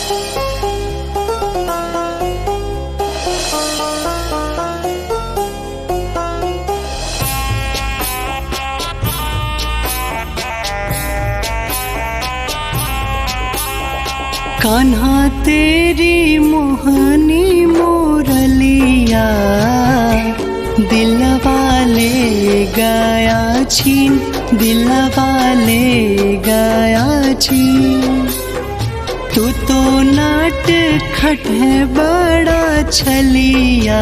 कान्हा तेरी मोहनी मोरलिया दिलवा ले गया छीन, दिलवा ले गया छीन। तू तो नाट खट है बड़ा छलिया,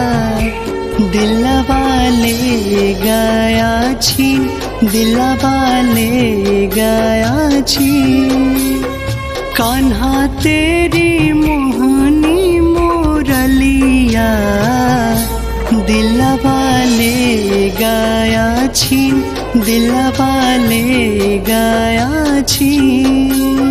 दिलवा ले गया छीन, दिलवा ले गया छीन। कान्हा तेरी मोहनी मोरलिया दिलवा ले गया छीन, दिलवा ले गया छीन।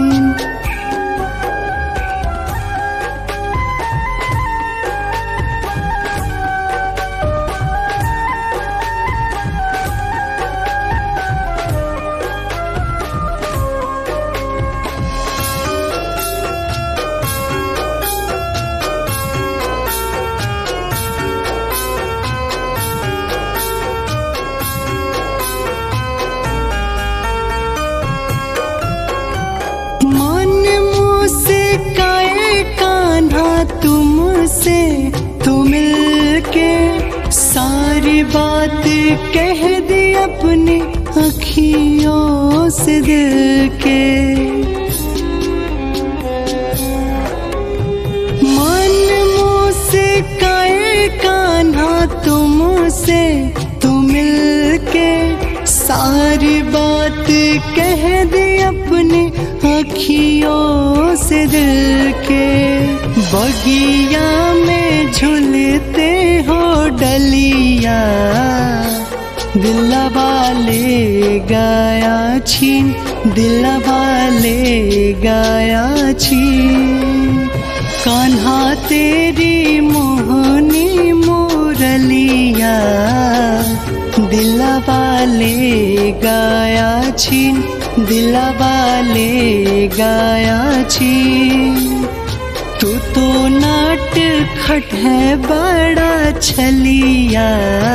तुमसे तो मिलके सारी बात कह दी अपनी अखियों से दिल के। मन मुझसे काए कान्हा तुमसे तो मिलके सारी बात कह दी अपनी अखियों से दिल के। बगिया में झूलते हो डलिया दिलवा ले गया छीन, दिलवा ले गया छीन। कान्हा तेरी मोहनी मोरलिया दिलवा ले गया छीन, दिलवा ले गया छीन। तू तो नाट खट है बड़ा छलिया,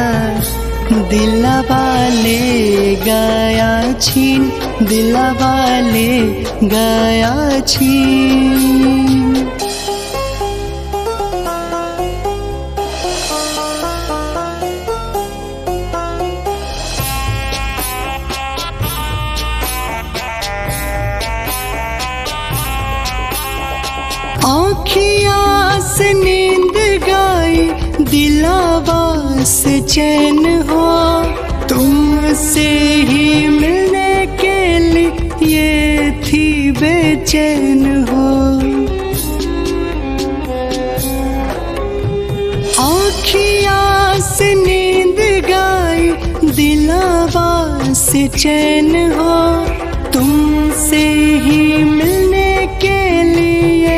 दिलवा ले गया छीन, दिलवा ले गया छीन। आँखियाँ से नींद गई दिलवा से चैन हो, तुमसे ही मिलने के लिए थी बेचैन हो। आँखियाँ से नींद गई दिलवा से चैन हो, तुमसे ही मिलने के लिए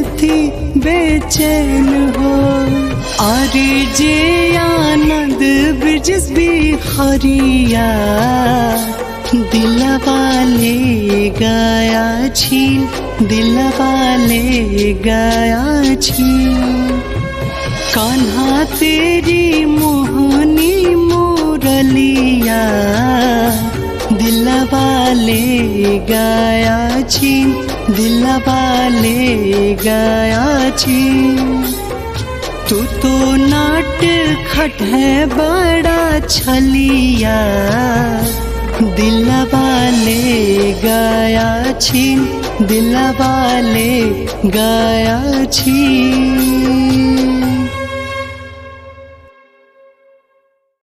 बेचैन हो। अरे जे आनंद ब्रिजेश बिहारिया दिलवा ले गया छीन, दिलवा ले गया छीन। कान्हा तेरी मोहनी मोरलिया दिलवा ले गया छीन, दिलवा ले गया छीन। तू तो नाट खट है बड़ा छलिया, दिलवा ले गया छीन, दिलवा ले गया छीन।